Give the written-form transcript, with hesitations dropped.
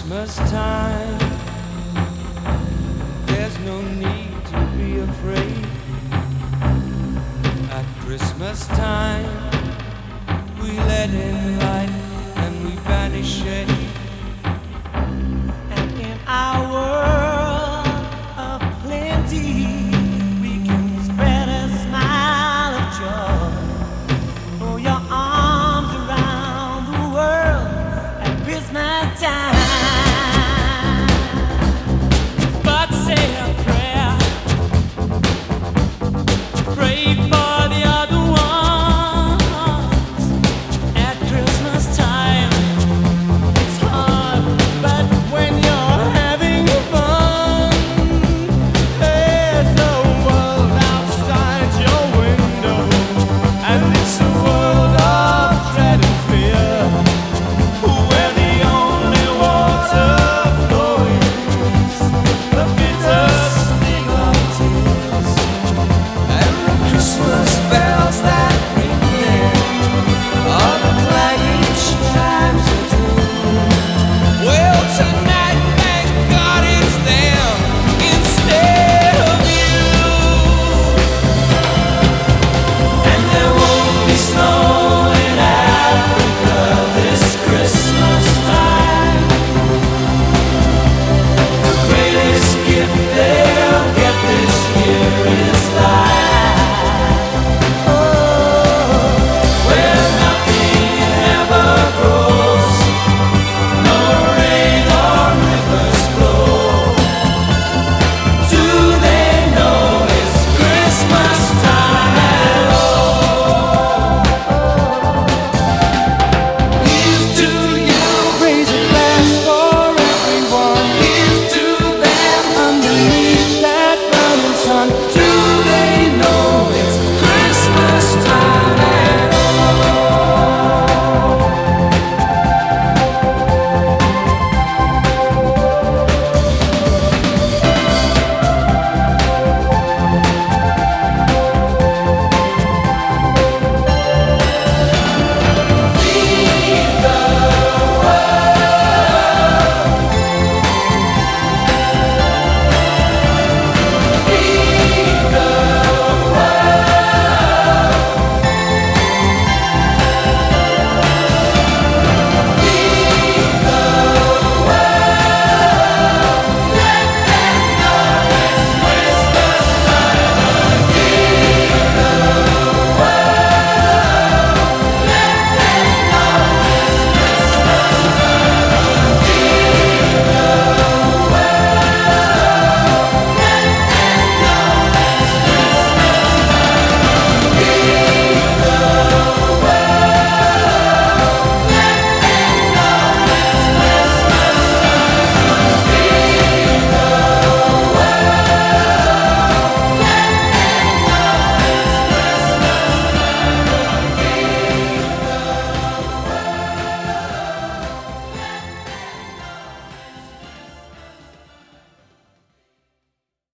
Christmas time, there's no need to be afraid. At Christmas time, we let in light and we banish shade. And in our world of plenty, we can spread a smile of joy. Throw your arms around the world at Christmas time. But say a prayer, pray for the other ones. At Christmas time, it's hard, but when you're having fun, there's a world outside your window, and it's a world of dread and fear, where the only water flowing is the bitter sting of tears, and the Christmas bells that ring there are the clanging chimes of doom. Well, tonight, thank God it's them instead of you. And there won't be snow in Africa this Christmas time. The greatest gift they'll get this year is life. Where nothing ever grows, no rain or rivers flow. Do they know it's Christmas time at all? Here's to you, raise a glass for everyone. Here's to them underneath that burning sun. To